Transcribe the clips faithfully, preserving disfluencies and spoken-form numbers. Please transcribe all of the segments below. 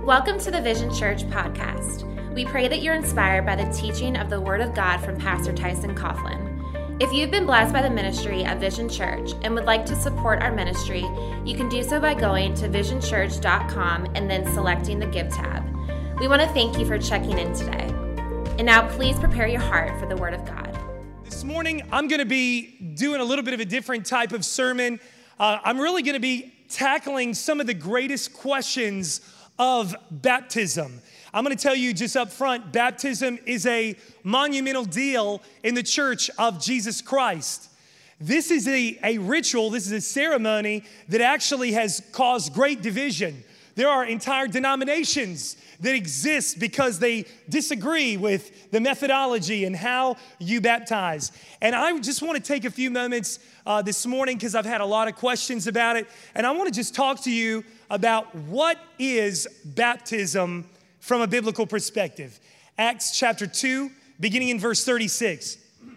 Welcome to the Vision Church podcast. We pray that you're inspired by the teaching of the Word of God from Pastor Tyson Coughlin. If you've been blessed by the ministry of Vision Church and would like to support our ministry, you can do so by going to vision church dot com and then selecting the Give tab. We want to thank you for checking in today. And now please prepare your heart for the Word of God. This morning, I'm going to be doing a little bit of a different type of sermon. Uh, I'm really going to be tackling some of the greatest questions of baptism. I'm going to tell you just up front, baptism is a monumental deal in the Church of Jesus Christ. This is a, a ritual, this is a ceremony that actually has caused great division. There are entire denominations that exist because they disagree with the methodology and how you baptize. And I just want to take a few moments uh, this morning because I've had a lot of questions about it. And I want to just talk to you about what is baptism from a biblical perspective. Acts chapter two, beginning in verse thirty-six.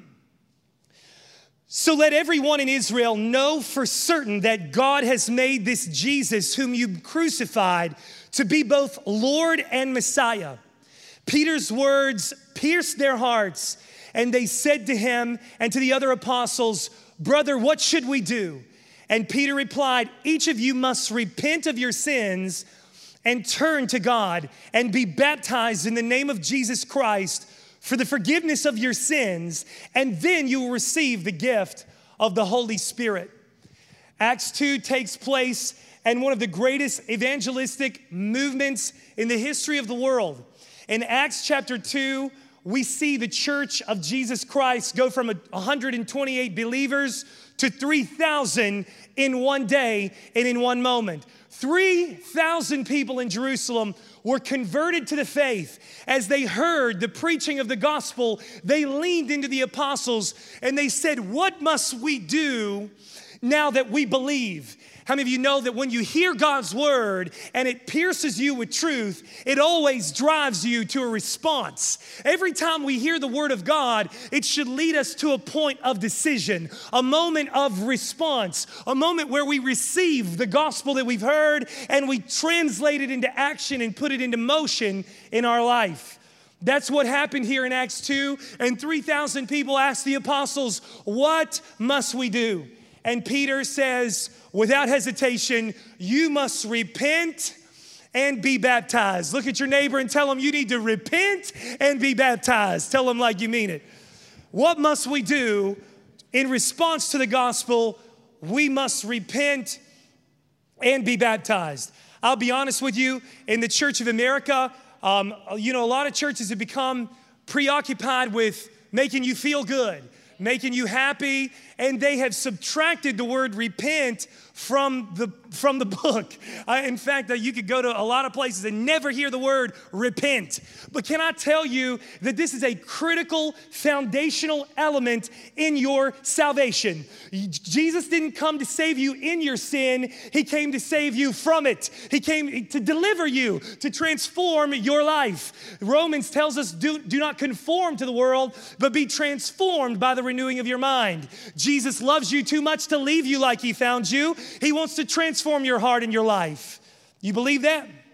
So let everyone in Israel know for certain that God has made this Jesus whom you crucified to be both Lord and Messiah. Peter's words pierced their hearts, and they said to him and to the other apostles, "Brother, what should we do?" And Peter replied, "Each of you must repent of your sins and turn to God and be baptized in the name of Jesus Christ for the forgiveness of your sins, and then you will receive the gift of the Holy Spirit." Acts two takes place and one of the greatest evangelistic movements in the history of the world. In Acts chapter two, we see the Church of Jesus Christ go from one hundred twenty-eight believers to three thousand in one day and in one moment. three thousand people in Jerusalem were converted to the faith. As they heard the preaching of the gospel, they leaned into the apostles and they said, "What must we do now that we believe?" How many of you know that when you hear God's word and it pierces you with truth, it always drives you to a response? Every time we hear the word of God, it should lead us to a point of decision, a moment of response, a moment where we receive the gospel that we've heard and we translate it into action and put it into motion in our life. That's what happened here in Acts two, and three thousand people asked the apostles, "What must we do?" And Peter says, without hesitation, "You must repent and be baptized." Look at your neighbor and tell them you need to repent and be baptized. Tell them like you mean it. What must we do in response to the gospel? We must repent and be baptized. I'll be honest with you, in the Church of America, um, you know, a lot of churches have become preoccupied with making you feel good, making you happy, and they have subtracted the word repent from the from the book. Uh, in fact, uh, you could go to a lot of places and never hear the word repent. But can I tell you that this is a critical, foundational element in your salvation? Jesus didn't come to save you in your sin. He came to save you from it. He came to deliver you, to transform your life. Romans tells us, do, do not conform to the world, but be transformed by the renewing of your mind. Jesus loves you too much to leave you like he found you. He wants to transform your heart and your life. You believe that? Amen.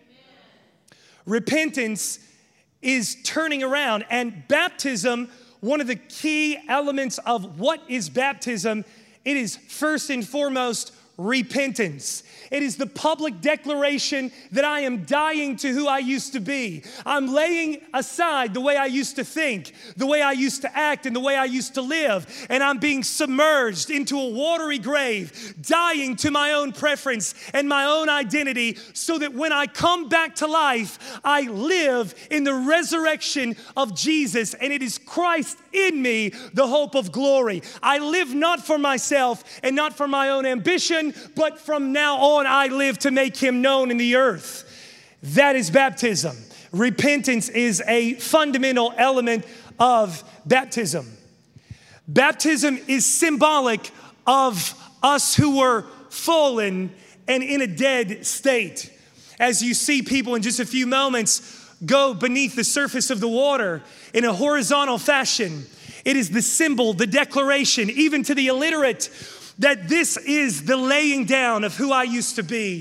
Repentance is turning around, and baptism, one of the key elements of what is baptism, it is first and foremost repentance. It is the public declaration that I am dying to who I used to be. I'm laying aside the way I used to think, the way I used to act, and the way I used to live. And I'm being submerged into a watery grave, dying to my own preference and my own identity, so that when I come back to life, I live in the resurrection of Jesus. And it is Christ in me, the hope of glory. I live not for myself and not for my own ambition, but from now on, I live to make him known in the earth. That is baptism. Repentance is a fundamental element of baptism. Baptism is symbolic of us who were fallen and in a dead state. As you see people in just a few moments go beneath the surface of the water in a horizontal fashion, it is the symbol, the declaration, even to the illiterate, that this is the laying down of who I used to be,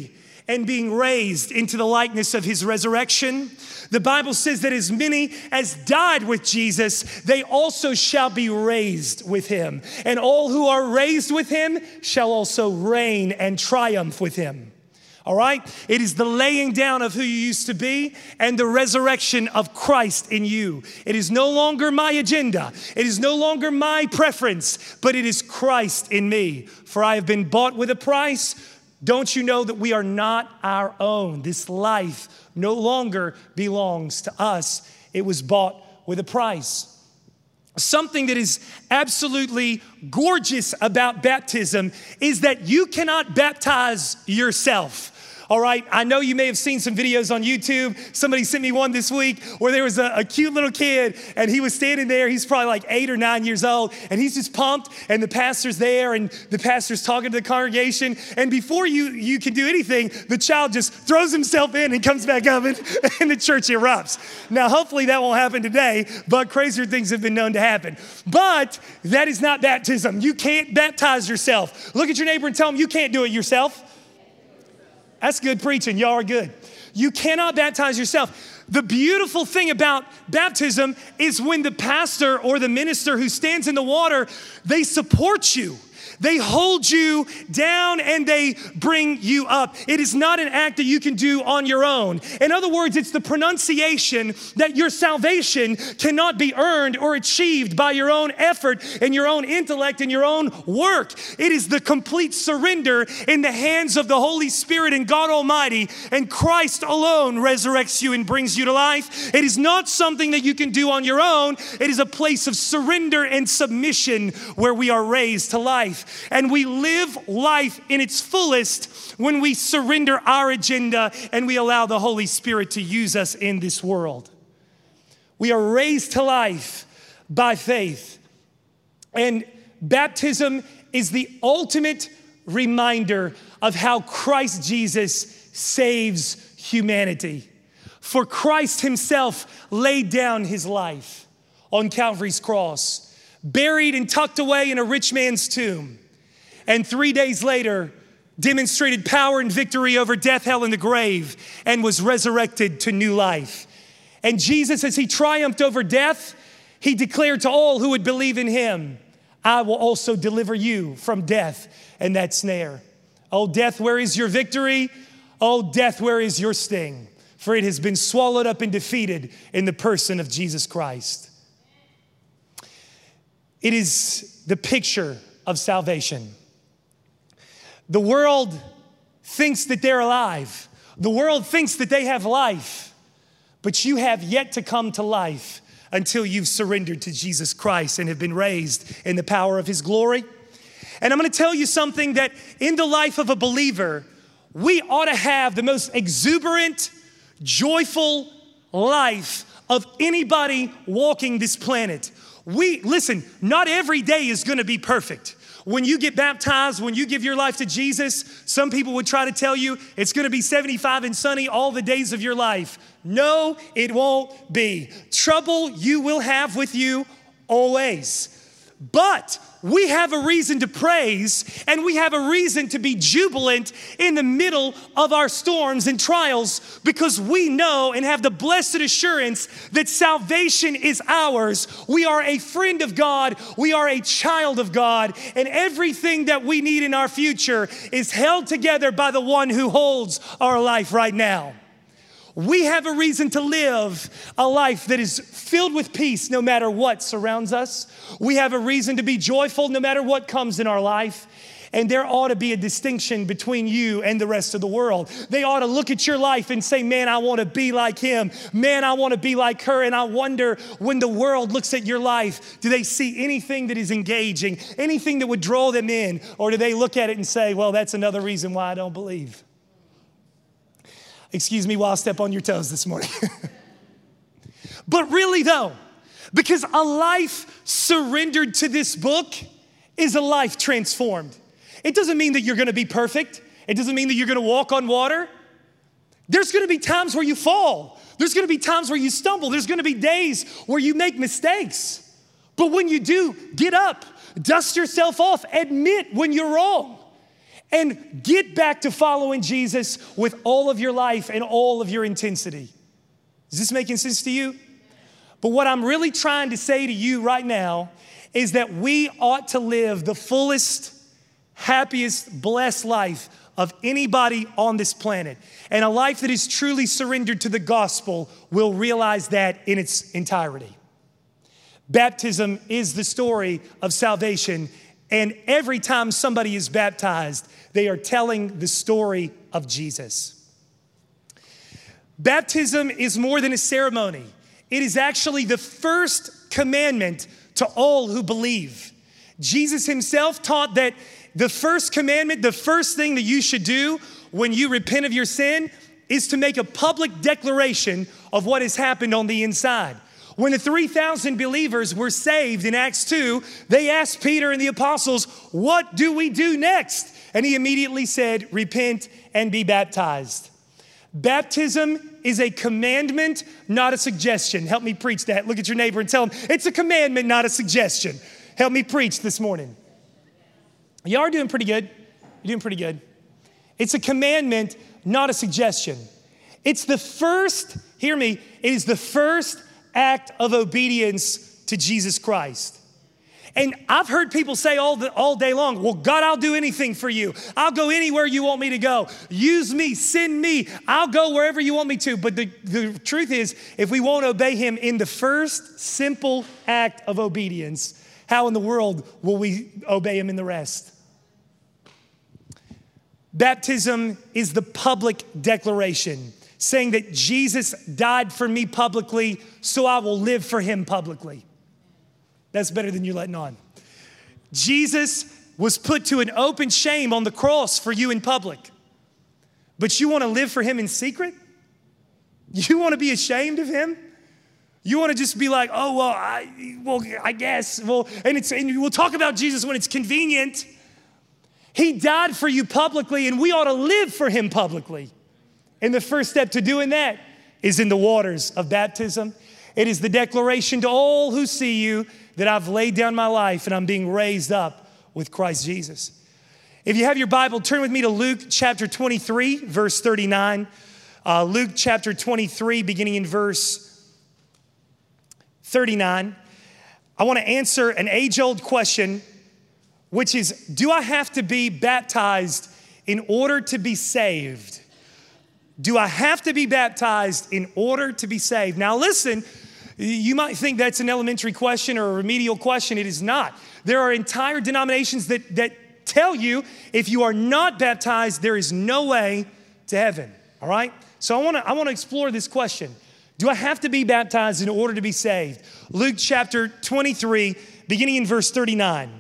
and being raised into the likeness of his resurrection. The Bible says that as many as died with Jesus, they also shall be raised with him. And all who are raised with him shall also reign and triumph with him. All right? It is the laying down of who you used to be and the resurrection of Christ in you. It is no longer my agenda. It is no longer my preference, but it is Christ in me. For I have been bought with a price. Don't you know that we are not our own? This life no longer belongs to us. It was bought with a price. Something that is absolutely gorgeous about baptism is that you cannot baptize yourself. All right, I know you may have seen some videos on YouTube. Somebody sent me one this week where there was a, a cute little kid and he was standing there. He's probably like eight or nine years old and he's just pumped and the pastor's there and the pastor's talking to the congregation. And before you, you can do anything, the child just throws himself in and comes back up and, and the church erupts. Now, hopefully that won't happen today, but crazier things have been known to happen. But that is not baptism. You can't baptize yourself. Look at your neighbor and tell him you can't do it yourself. That's good preaching. Y'all are good. You cannot baptize yourself. The beautiful thing about baptism is when the pastor or the minister who stands in the water, they support you. They hold you down and they bring you up. It is not an act that you can do on your own. In other words, it's the pronunciation that your salvation cannot be earned or achieved by your own effort and your own intellect and your own work. It is the complete surrender in the hands of the Holy Spirit and God Almighty, and Christ alone resurrects you and brings you to life. It is not something that you can do on your own. It is a place of surrender and submission where we are raised to life. And we live life in its fullest when we surrender our agenda and we allow the Holy Spirit to use us in this world. We are raised to life by faith. And baptism is the ultimate reminder of how Christ Jesus saves humanity. For Christ himself laid down his life on Calvary's cross, buried and tucked away in a rich man's tomb, and three days later demonstrated power and victory over death, hell, and the grave, and was resurrected to new life. And Jesus, as he triumphed over death, he declared to all who would believe in him, I will also deliver you from death and that snare. Oh, death, where is your victory? Oh, death, where is your sting? For it has been swallowed up and defeated in the person of Jesus Christ. It is the picture of salvation. The world thinks that they're alive. The world thinks that they have life, but you have yet to come to life until you've surrendered to Jesus Christ and have been raised in the power of his glory. And I'm going to tell you something that in the life of a believer, we ought to have the most exuberant, joyful life of anybody walking this planet. We, listen, not every day is going to be perfect. When you get baptized, when you give your life to Jesus, some people would try to tell you it's going to be seventy-five and sunny all the days of your life. No, it won't be. Trouble you will have with you always. But we have a reason to praise and we have a reason to be jubilant in the middle of our storms and trials, because we know and have the blessed assurance that salvation is ours. We are a friend of God. We are a child of God. And everything that we need in our future is held together by the one who holds our life right now. We have a reason to live a life that is filled with peace no matter what surrounds us. We have a reason to be joyful no matter what comes in our life. And there ought to be a distinction between you and the rest of the world. They ought to look at your life and say, man, I want to be like him. Man, I want to be like her. And I wonder, when the world looks at your life, do they see anything that is engaging, anything that would draw them in? Or do they look at it and say, well, that's another reason why I don't believe? Excuse me while I step on your toes this morning. But really though, because a life surrendered to this book is a life transformed. It doesn't mean that you're going to be perfect. It doesn't mean that you're going to walk on water. There's going to be times where you fall. There's going to be times where you stumble. There's going to be days where you make mistakes. But when you do, get up, dust yourself off, admit when you're wrong. and get back to following Jesus with all of your life and all of your intensity. Is this making sense to you? But what I'm really trying to say to you right now is that we ought to live the fullest, happiest, blessed life of anybody on this planet. And a life that is truly surrendered to the gospel will realize that in its entirety. Baptism is the story of salvation. And every time somebody is baptized, they are telling the story of Jesus. Baptism is more than a ceremony. It is actually the first commandment to all who believe. Jesus himself taught that the first commandment, the first thing that you should do when you repent of your sin is to make a public declaration of what has happened on the inside. When the three thousand believers were saved in Acts two, they asked Peter and the apostles, "What do we do next?" And he immediately said, "Repent and be baptized." Baptism is a commandment, not a suggestion. Help me preach that. Look at your neighbor and tell him, it's a commandment, not a suggestion. Help me preach this morning. Y'all are doing pretty good. You're doing pretty good. It's a commandment, not a suggestion. It's the first, hear me, it is the first act of obedience to Jesus Christ. And I've heard people say all, the, all day long, well, God, I'll do anything for you. I'll go anywhere you want me to go. Use me, send me. I'll go wherever you want me to. But the, the truth is, if we won't obey him in the first simple act of obedience, how in the world will we obey him in the rest? Baptism is the public declaration, saying that Jesus died for me publicly, so I will live for him publicly. That's better than you letting on. Jesus was put to an open shame on the cross for you in public. But you want to live for him in secret? You want to be ashamed of him? You want to just be like, oh, well, I, well, I guess. Well, and, it's, and we'll talk about Jesus when it's convenient. He died for you publicly, and we ought to live for him publicly. And the first step to doing that is in the waters of baptism. It is the declaration to all who see you that I've laid down my life and I'm being raised up with Christ Jesus. If you have your Bible, turn with me to Luke chapter twenty-three, verse thirty-nine. Uh, Luke chapter twenty-three, beginning in verse thirty-nine. I want to answer an age-old question, which is, do I have to be baptized in order to be saved? Do I have to be baptized in order to be saved? Now listen, you might think that's an elementary question or a remedial question. It is not. There are entire denominations that, that tell you if you are not baptized, there is no way to heaven, all right? So I wanna, I wanna explore this question. Do I have to be baptized in order to be saved? Luke chapter twenty-three, beginning in verse thirty-nine.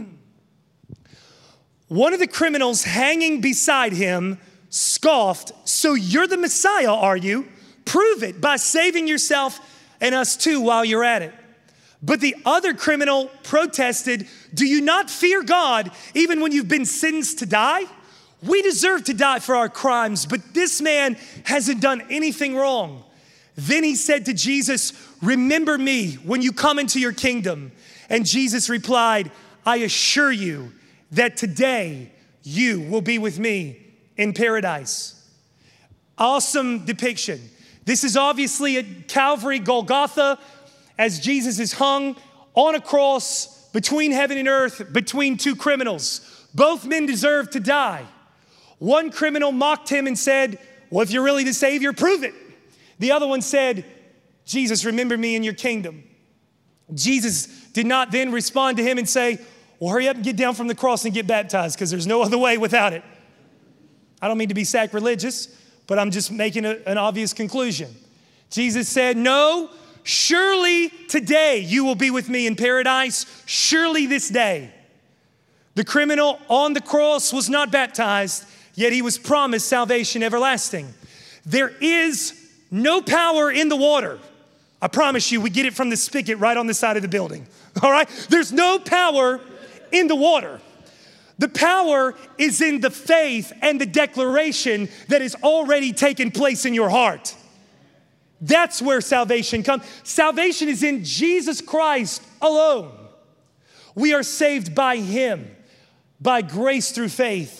One of the criminals hanging beside him scoffed, "So you're the Messiah, are you? Prove it by saving yourself and us too while you're at it." But the other criminal protested, "Do you not fear God even when you've been sentenced to die? We deserve to die for our crimes, but this man hasn't done anything wrong." Then he said to Jesus, "Remember me when you come into your kingdom." And Jesus replied, "I assure you that today you will be with me in paradise." Awesome depiction. This is obviously at Calvary, Golgotha, as Jesus is hung on a cross between heaven and earth, between two criminals. Both men deserve to die. One criminal mocked him and said, "Well, if you're really the Savior, prove it." The other one said, "Jesus, remember me in your kingdom." Jesus did not then respond to him and say, "Well, hurry up and get down from the cross and get baptized, because there's no other way without it." I don't mean to be sacrilegious, but I'm just making a, an obvious conclusion. Jesus said, "No, surely today you will be with me in paradise. Surely this day." The criminal on the cross was not baptized, yet he was promised salvation everlasting. There is no power in the water. I promise you, we get it from the spigot right on the side of the building. All right? There's no power in the water. The power is in the faith and the declaration that has already taken place in your heart. That's where salvation comes. Salvation is in Jesus Christ alone. We are saved by him, by grace through faith,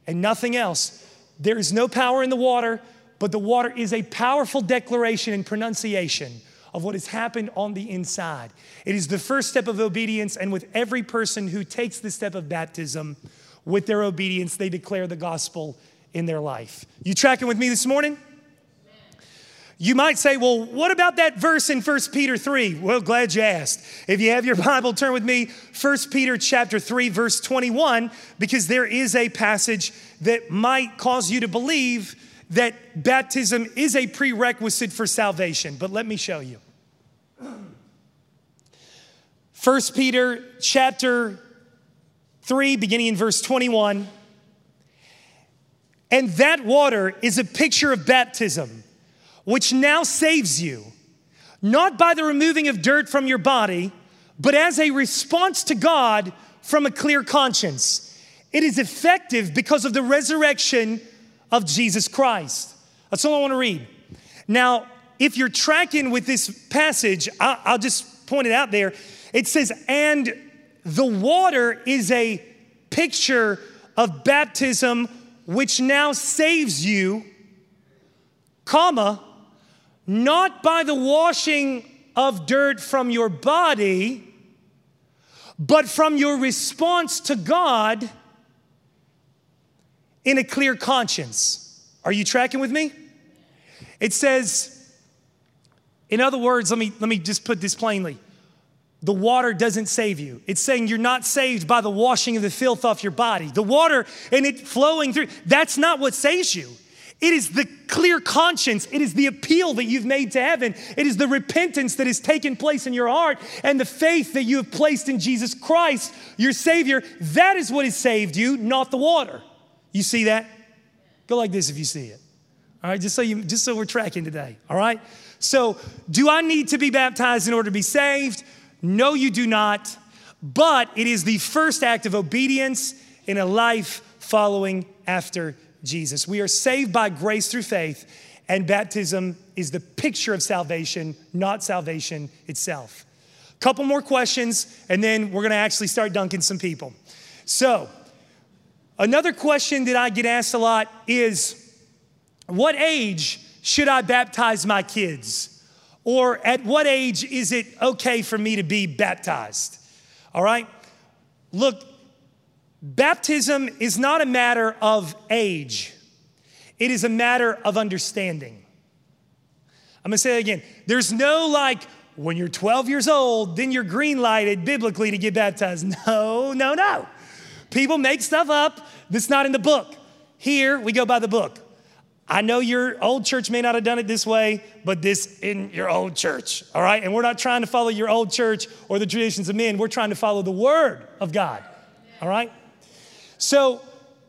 and nothing else. There is no power in the water, but the water is a powerful declaration and pronunciation of what has happened on the inside. It is the first step of obedience, and with every person who takes the step of baptism, with their obedience, they declare the gospel in their life. You tracking with me this morning? You might say, well, what about that verse in First Peter three? Well, glad you asked. If you have your Bible, turn with me, First Peter chapter three, verse twenty-one, because there is a passage that might cause you to believe that baptism is a prerequisite for salvation. But let me show you. First Peter chapter three, beginning in verse twenty-one. And that water is a picture of baptism, which now saves you, not by the removing of dirt from your body, but as a response to God from a clear conscience. It is effective because of the resurrection of Jesus Christ. That's all I want to read. Now, if you're tracking with this passage, I'll, I'll just point it out there. It says, and the water is a picture of baptism, which now saves you, comma, not by the washing of dirt from your body, but from your response to God in a clear conscience. Are you tracking with me? It says, in other words, let me, let me just put this plainly. The water doesn't save you. It's saying you're not saved by the washing of the filth off your body. The water and it flowing through, that's not what saves you. It is the clear conscience. It is the appeal that you've made to heaven. It is the repentance that has taken place in your heart and the faith that you have placed in Jesus Christ, your Savior. That is what has saved you, not the water. You see that? Go like this if you see it. All right, just so you, just so we're tracking today. All right. So, do I need to be baptized in order to be saved? No, you do not. But it is the first act of obedience in a life following after Jesus. We are saved by grace through faith, and baptism is the picture of salvation, not salvation itself. Couple more questions, and then we're going to actually start dunking some people. So, another question that I get asked a lot is, what age should I baptize my kids? Or at what age is it okay for me to be baptized? All right? Look, baptism is not a matter of age. It is a matter of understanding. I'm going to say it again. There's no like, when you're twelve years old, then you're green lighted biblically to get baptized. No, no, no. People make stuff up that's not in the book. Here, we go by the book. I know your old church may not have done it this way, but this in your old church, all right? And we're not trying to follow your old church or the traditions of men. We're trying to follow the word of God, all right? So,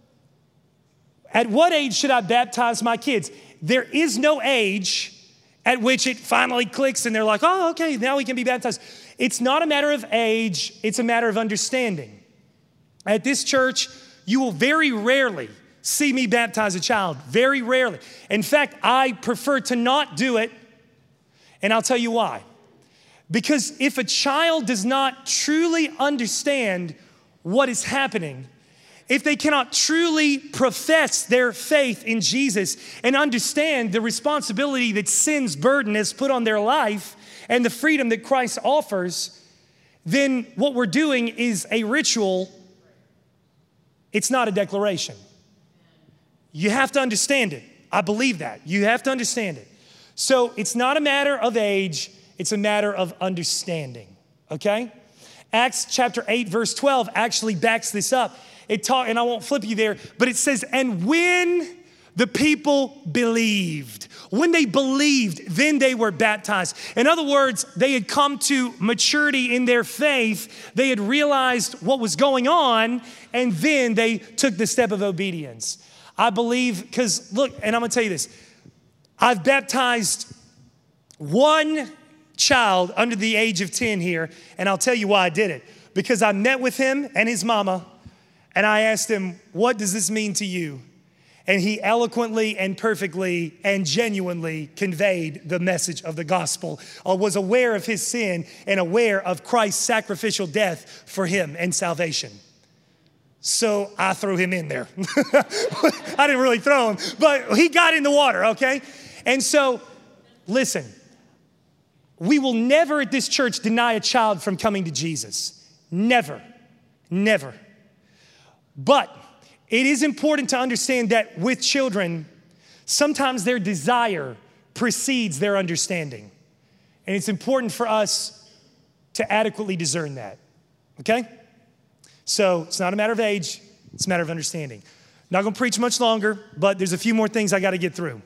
at what age should I baptize my kids? There is no age at which it finally clicks and they're like, oh, okay, now we can be baptized. It's not a matter of age, it's a matter of understanding. At this church, you will very rarely see me baptize a child, very rarely. In fact, I prefer to not do it, and I'll tell you why. Because if a child does not truly understand what is happening, if they cannot truly profess their faith in Jesus and understand the responsibility that sin's burden has put on their life and the freedom that Christ offers, then what we're doing is a ritual. It's not a declaration. You have to understand it. I believe that. You have to understand it. So it's not a matter of age, it's a matter of understanding, okay? Acts chapter eight, verse twelve actually backs this up. It talk, and I won't flip you there, but it says, and when the people believed, when they believed, then they were baptized. In other words, they had come to maturity in their faith. They had realized what was going on, and then they took the step of obedience. I believe, because look, and I'm going to tell you this. I've baptized one child under the age of ten here, and I'll tell you why I did it. Because I met with him and his mama, and I asked him, what does this mean to you? And he eloquently and perfectly and genuinely conveyed the message of the gospel, or was aware of his sin and aware of Christ's sacrificial death for him and salvation. So I threw him in there. I didn't really throw him, but he got in the water, okay? And so, listen, we will never at this church deny a child from coming to Jesus. Never, never. But it is important to understand that with children, sometimes their desire precedes their understanding. And it's important for us to adequately discern that, okay? So it's not a matter of age, it's a matter of understanding. Not gonna preach much longer, but there's a few more things I gotta get through.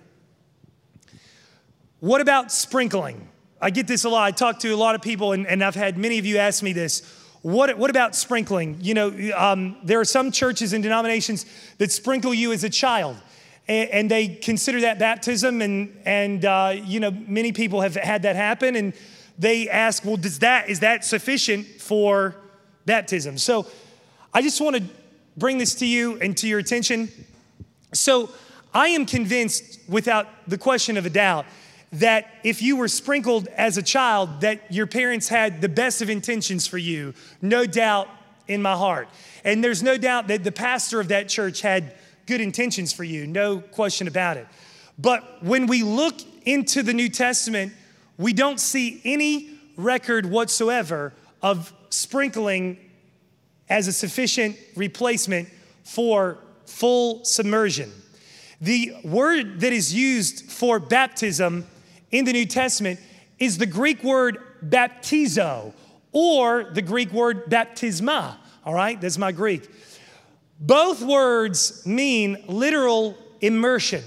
What about sprinkling? I get this a lot. I talk to a lot of people, and, and I've had many of you ask me this. What, what about sprinkling? You know, um, there are some churches and denominations that sprinkle you as a child, and, and they consider that baptism, and, and uh, you know, many people have had that happen, and they ask, well, does that, is that sufficient for baptism? So I just want to bring this to you and to your attention. So I am convinced, without the question of a doubt, that if you were sprinkled as a child, that your parents had the best of intentions for you, no doubt in my heart. And there's no doubt that the pastor of that church had good intentions for you, no question about it. But when we look into the New Testament, we don't see any record whatsoever of sprinkling as a sufficient replacement for full submersion. The word that is used for baptism in the New Testament is the Greek word baptizo, or the Greek word baptisma, all right? That's my Greek. Both words mean literal immersion.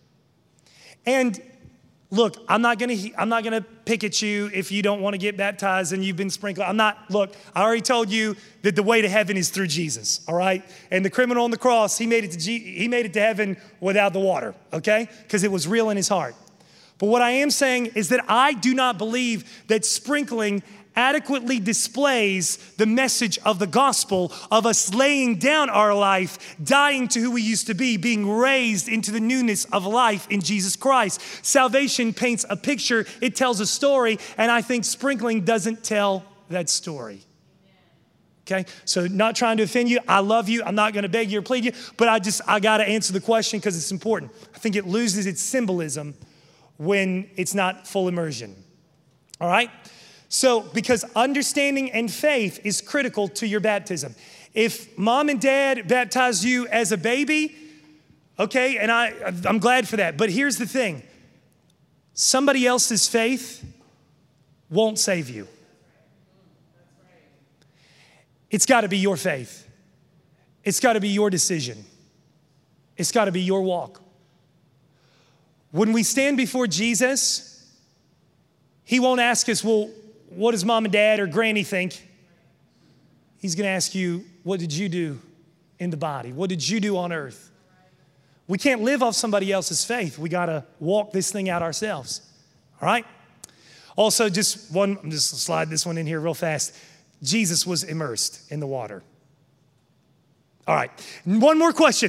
And look, I'm not gonna, I'm not gonna pick at you if you don't wanna get baptized and you've been sprinkled. I'm not, look, I already told you that the way to heaven is through Jesus, all right? And the criminal on the cross, he made it to, G, he made it to heaven without the water, okay? Because it was real in his heart. But what I am saying is that I do not believe that sprinkling adequately displays the message of the gospel of us laying down our life, dying to who we used to be, being raised into the newness of life in Jesus Christ. Salvation paints a picture, it tells a story, and I think sprinkling doesn't tell that story. Okay, so not trying to offend you. I love you. I'm not going to beg you or plead you, but I just, I got to answer the question because it's important. I think it loses its symbolism when it's not full immersion. All right? So, because understanding and faith is critical to your baptism. If mom and dad baptized you as a baby, okay, and I, I'm glad for that. But here's the thing. Somebody else's faith won't save you. It's got to be your faith. It's got to be your decision. It's got to be your walk. When we stand before Jesus, he won't ask us, well, what does mom and dad or granny think? He's going to ask you, what did you do in the body? What did you do on earth? We can't live off somebody else's faith. We got to walk this thing out ourselves. All right? Also, just one, I'm just slide this one in here real fast. Jesus was immersed in the water. All right. One more question.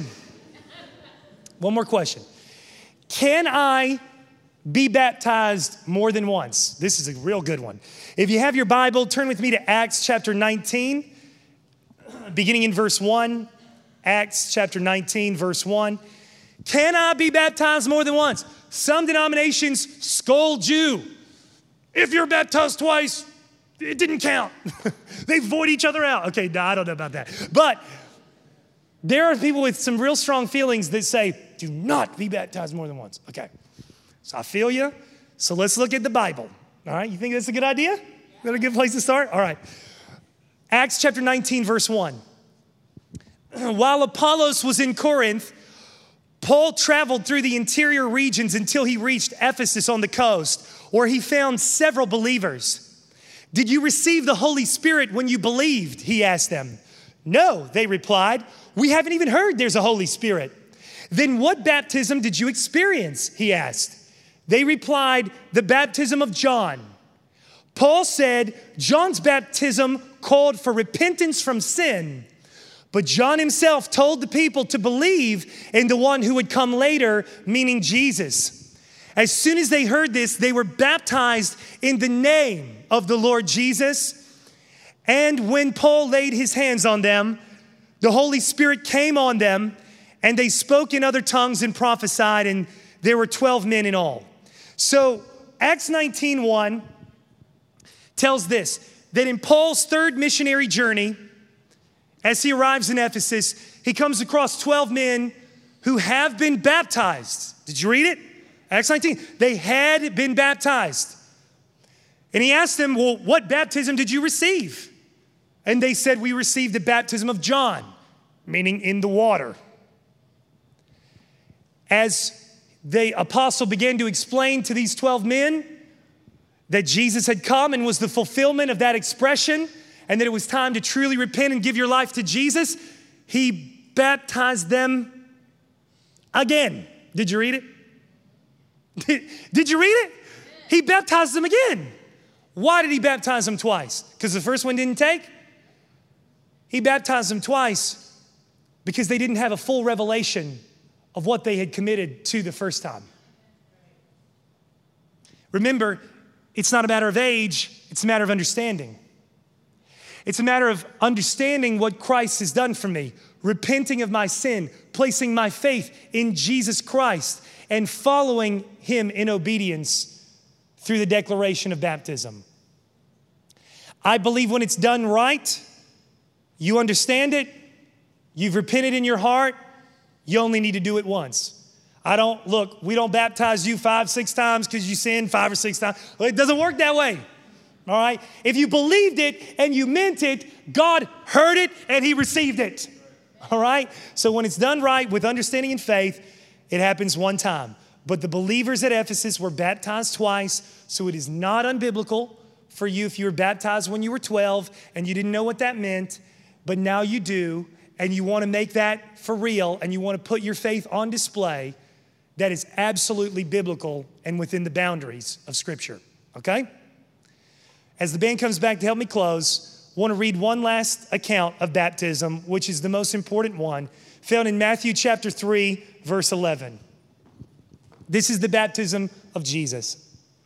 One more question. Can I be baptized more than once? This is a real good one. If you have your Bible, turn with me to Acts chapter nineteen, beginning in verse one. Acts chapter nineteen, verse one. Can I be baptized more than once? Some denominations scold you. If you're baptized twice, it didn't count. They void each other out. Okay, no, I don't know about that. But there are people with some real strong feelings that say, do not be baptized more than once. Okay, so I feel you. So let's look at the Bible. All right, you think that's a good idea? Is that a good place to start? All right. Acts chapter nineteen, verse one. While Apollos was in Corinth, Paul traveled through the interior regions until he reached Ephesus on the coast, where he found several believers. Did you receive the Holy Spirit when you believed? He asked them. No, they replied. We haven't even heard there's a Holy Spirit. Then what baptism did you experience? He asked. They replied, the baptism of John. Paul said, John's baptism called for repentance from sin, but John himself told the people to believe in the one who would come later, meaning Jesus. As soon as they heard this, they were baptized in the name of the Lord Jesus. And when Paul laid his hands on them, the Holy Spirit came on them, and they spoke in other tongues and prophesied, and there were twelve men in all. So Acts nineteen one tells this, that in Paul's third missionary journey, as he arrives in Ephesus, he comes across twelve men who have been baptized. Did you read it? Acts nineteen. They had been baptized. And he asked them, well, what baptism did you receive? And they said, we received the baptism of John, meaning in the water. As the apostle began to explain to these twelve men that Jesus had come and was the fulfillment of that expression, and that it was time to truly repent and give your life to Jesus, he baptized them again. Did you read it? Did, did you read it? He baptized them again. Why did he baptize them twice? Because the first one didn't take? He baptized them twice because they didn't have a full revelation of what they had committed to the first time. Remember, it's not a matter of age, it's a matter of understanding. It's a matter of understanding what Christ has done for me, repenting of my sin, placing my faith in Jesus Christ, and following him in obedience through the declaration of baptism. I believe when it's done right, you understand it, you've repented in your heart, you only need to do it once. I don't, look, we don't baptize you five, six times because you sinned five or six times. Well, it doesn't work that way, all right? If you believed it and you meant it, God heard it and he received it, all right? So when it's done right with understanding and faith, it happens one time. But the believers at Ephesus were baptized twice, so it is not unbiblical for you if you were baptized when you were twelve and you didn't know what that meant, but now you do, and you want to make that for real, and you want to put your faith on display. That is absolutely biblical and within the boundaries of Scripture, okay? As the band comes back to help me close, I want to read one last account of baptism, which is the most important one, found in Matthew chapter three, verse eleven. This is the baptism of Jesus.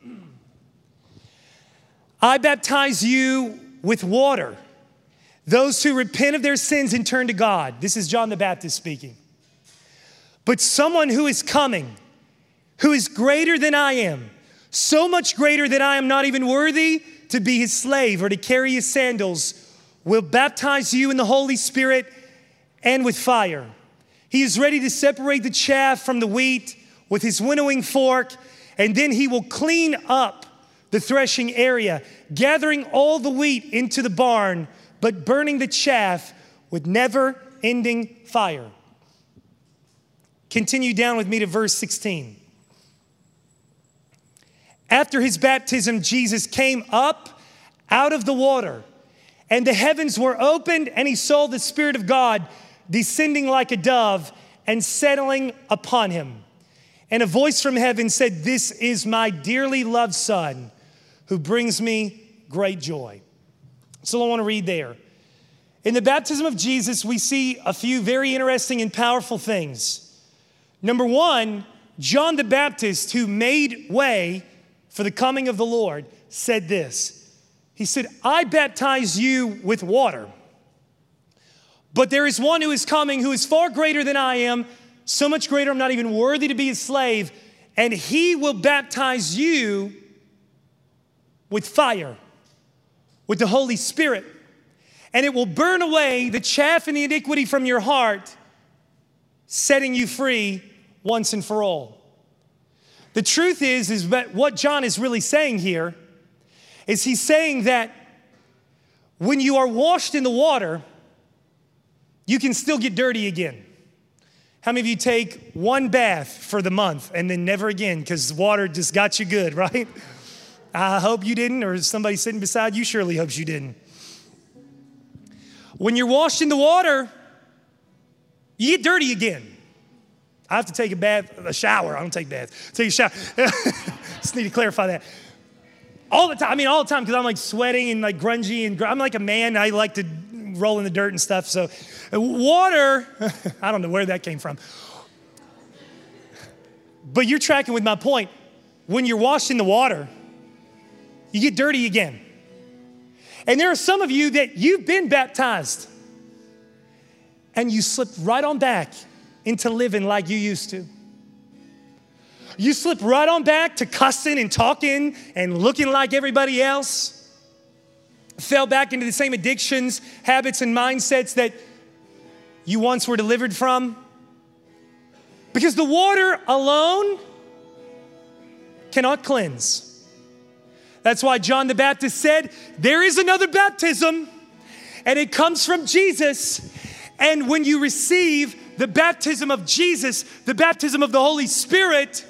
I baptize you with water, those who repent of their sins and turn to God. This is John the Baptist speaking. But someone who is coming, who is greater than I am, so much greater that I am not even worthy to be his slave or to carry his sandals, will baptize you in the Holy Spirit and with fire. He is ready to separate the chaff from the wheat with his winnowing fork, and then he will clean up the threshing area, gathering all the wheat into the barn, but burning the chaff with never-ending fire. Continue down with me to verse sixteen. After his baptism, Jesus came up out of the water, and the heavens were opened, and he saw the Spirit of God descending like a dove and settling upon him. And a voice from heaven said, "This is my dearly loved Son, who brings me great joy." So I want to read there. In the baptism of Jesus, we see a few very interesting and powerful things. Number one, John the Baptist, who made way for the coming of the Lord, said this. He said, I baptize you with water, but there is one who is coming who is far greater than I am, so much greater I'm not even worthy to be his slave, and he will baptize you with fire, with the Holy Spirit, and it will burn away the chaff and the iniquity from your heart, setting you free once and for all. The truth is, is that what John is really saying here is he's saying that when you are washed in the water, you can still get dirty again. How many of you take one bath for the month and then never again because water just got you good, right? I hope you didn't, or somebody sitting beside you surely hopes you didn't. When you're washed in the water, you get dirty again. I have to take a bath, a shower. I don't take baths. Take a shower. Just need to clarify that. All the time. I mean, all the time, because I'm like sweating and like grungy, and gr- I'm like a man. I like to roll in the dirt and stuff. So, water. I don't know where that came from. But you're tracking with my point. When you're washed in the water, you get dirty again. And there are some of you that you've been baptized. and you slip right on back into living like you used to. You slip right on back to cussing and talking and looking like everybody else. Fell back into the same addictions, habits, and mindsets that you once were delivered from. Because the water alone cannot cleanse. That's why John the Baptist said, there is another baptism, and it comes from Jesus. And when you receive the baptism of Jesus, the baptism of the Holy Spirit,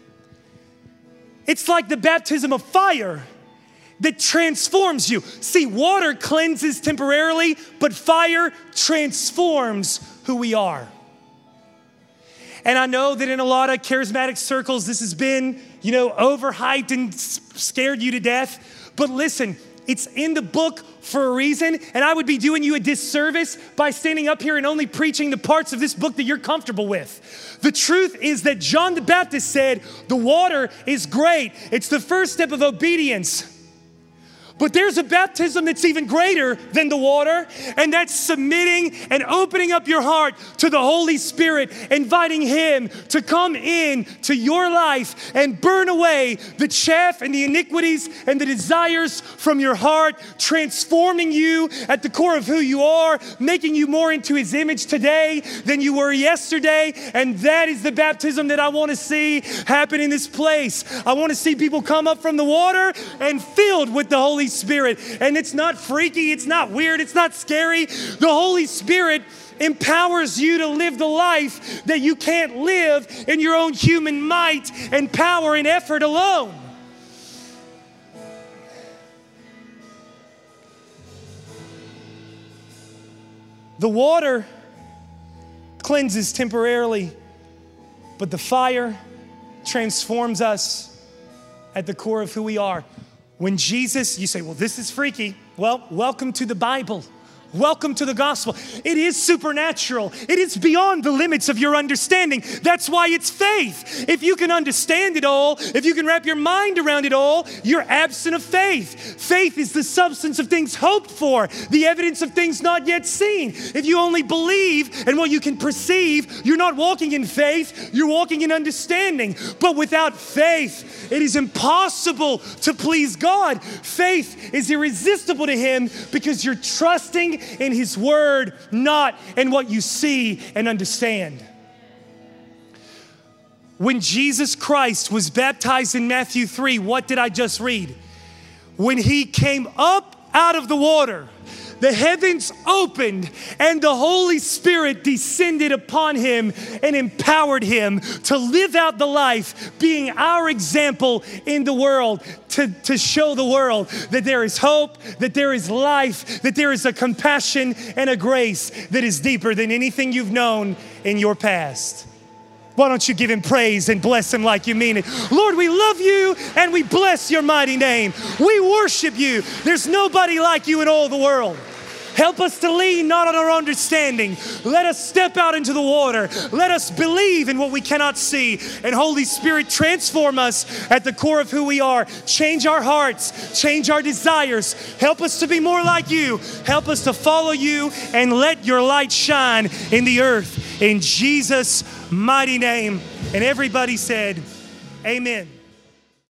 it's like the baptism of fire that transforms you. See, water cleanses temporarily, but fire transforms who we are. And I know that in a lot of charismatic circles, this has been, you know, overhyped and scared you to death. But listen, it's in the book for a reason, and I would be doing you a disservice by standing up here and only preaching the parts of this book that you're comfortable with. The truth is that John the Baptist said, the water is great. It's the first step of obedience. But there's a baptism that's even greater than the water, and that's submitting and opening up your heart to the Holy Spirit, inviting Him to come in to your life and burn away the chaff and the iniquities and the desires from your heart, transforming you at the core of who you are, making you more into His image today than you were yesterday. And that is the baptism that I want to see happen in this place. I want to see people come up from the water and filled with the Holy Spirit. And it's not freaky, it's not weird, it's not scary. The Holy Spirit empowers you to live the life that you can't live in your own human might and power and effort alone. The water cleanses temporarily, but the fire transforms us at the core of who we are. When Jesus, you say, well, this is freaky. Well, welcome to the Bible. Welcome to the gospel. It is supernatural. It is beyond the limits of your understanding. That's why it's faith. If you can understand it all, if you can wrap your mind around it all, you're absent of faith. Faith is the substance of things hoped for, the evidence of things not yet seen. If you only believe in what you can perceive, you're not walking in faith, you're walking in understanding. But without faith, it is impossible to please God. Faith is irresistible to Him because you're trusting in His word, not in what you see and understand. When Jesus Christ was baptized in Matthew three, what did I just read? When He came up out of the water, the heavens opened and the Holy Spirit descended upon Him and empowered Him to live out the life, being our example in the world, to, to show the world that there is hope, that there is life, that there is a compassion and a grace that is deeper than anything you've known in your past. Why don't you give Him praise and bless Him like you mean it? Lord, we love You and we bless Your mighty name. We worship You. There's nobody like You in all the world. Help us to lean not on our understanding. Let us step out into the water. Let us believe in what we cannot see. And Holy Spirit, transform us at the core of who we are. Change our hearts. Change our desires. Help us to be more like You. Help us to follow You and let Your light shine in the earth. In Jesus' mighty name. And everybody said, amen.